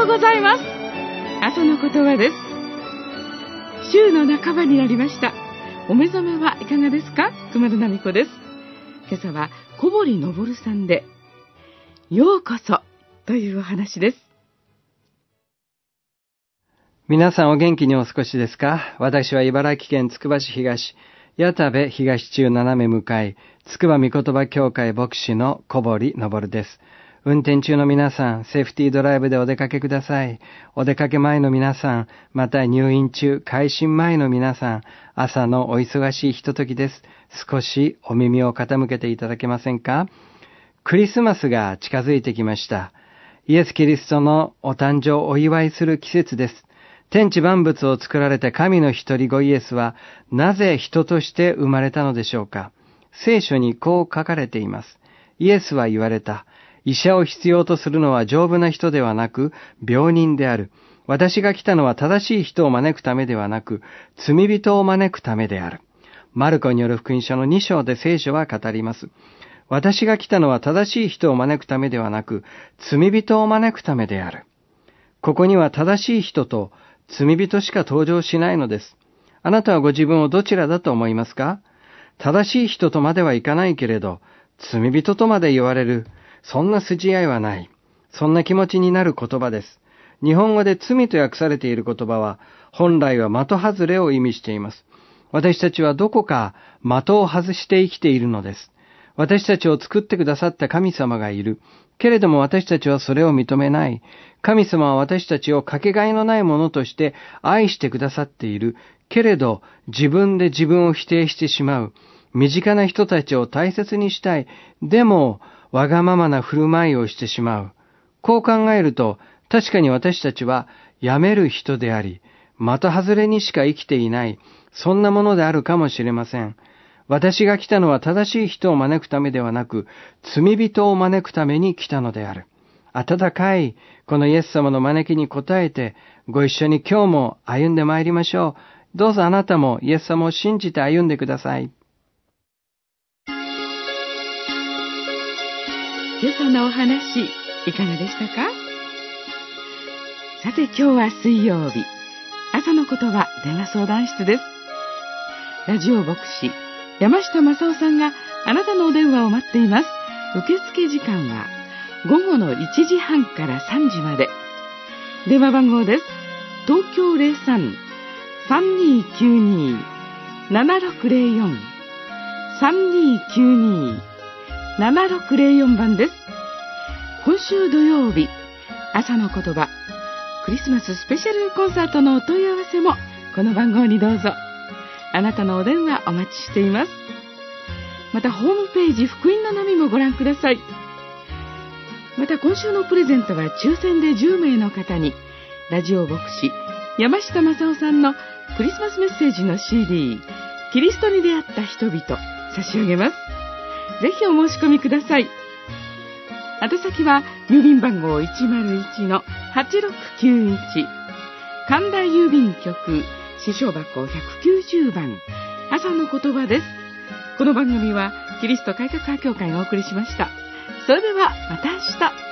ようございます。朝の言葉です。週の半ばになりました。お目覚めはいかがですか？熊田奈美子です。今朝は小堀昇さんでようこそというお話です。 皆さんお元気にお過ごしですか？私は茨城県つくば市東谷田部東中斜め向かいつくば御言葉教会牧師の小堀昇です。運転中の皆さん、セーフティードライブでお出かけください。お出かけ前の皆さん、また入院中、開診前の皆さん、朝のお忙しいひとときです。少しお耳を傾けていただけませんか？クリスマスが近づいてきました。イエス・キリストのお誕生をお祝いする季節です。天地万物を作られた神の一人子イエスは、なぜ人として生まれたのでしょうか？聖書にこう書かれています。イエスは言われた。医者を必要とするのは丈夫な人ではなく、病人である。私が来たのは正しい人を招くためではなく、罪人を招くためである。マルコによる福音書の2章で聖書は語ります。私が来たのは正しい人を招くためではなく、罪人を招くためである。ここには正しい人と罪人しか登場しないのです。あなたはご自分をどちらだと思いますか？正しい人とまではいかないけれど、罪人とまで言われる。そんな筋合いはない。そんな気持ちになる言葉です。日本語で罪と訳されている言葉は、本来は的外れを意味しています。私たちはどこか的を外して生きているのです。私たちを作ってくださった神様がいる。けれども私たちはそれを認めない。神様は私たちをかけがえのないものとして愛してくださっている。けれど自分で自分を否定してしまう。身近な人たちを大切にしたい。でも、わがままな振る舞いをしてしまう。こう考えると、確かに私たちはやめる人であり、的外れにしか生きていない、そんなものであるかもしれません。私が来たのは正しい人を招くためではなく、罪人を招くために来たのである。温かいこのイエス様の招きに応えて、ご一緒に今日も歩んでまいりましょう。どうぞあなたもイエス様を信じて歩んでください。 今朝のお話、いかがでしたか？さて今日は水曜日、朝の言葉電話相談室です。ラジオ牧師、山下正夫さんがあなたのお電話を待っています。受付時間は午後の1時半から3時まで。電話番号です。東京 03-3292-7604 3292-7604 番です。今週土曜日、朝の言葉、クリスマススペシャルコンサートのお問い合わせも、この番号にどうぞ。あなたのお電話お待ちしています。またホームページ、福音の波もご覧ください。また今週のプレゼントは抽選で10名の方に、ラジオ牧師、山下正夫さんのクリスマスメッセージの CD、キリストに出会った人々、差し上げます。ぜひお申し込みください。宛先は郵便番号 101-8691 神田郵便局支所箱190番、朝の言葉です。この番組はキリスト改革派協会がお送りしました。それではまた明日。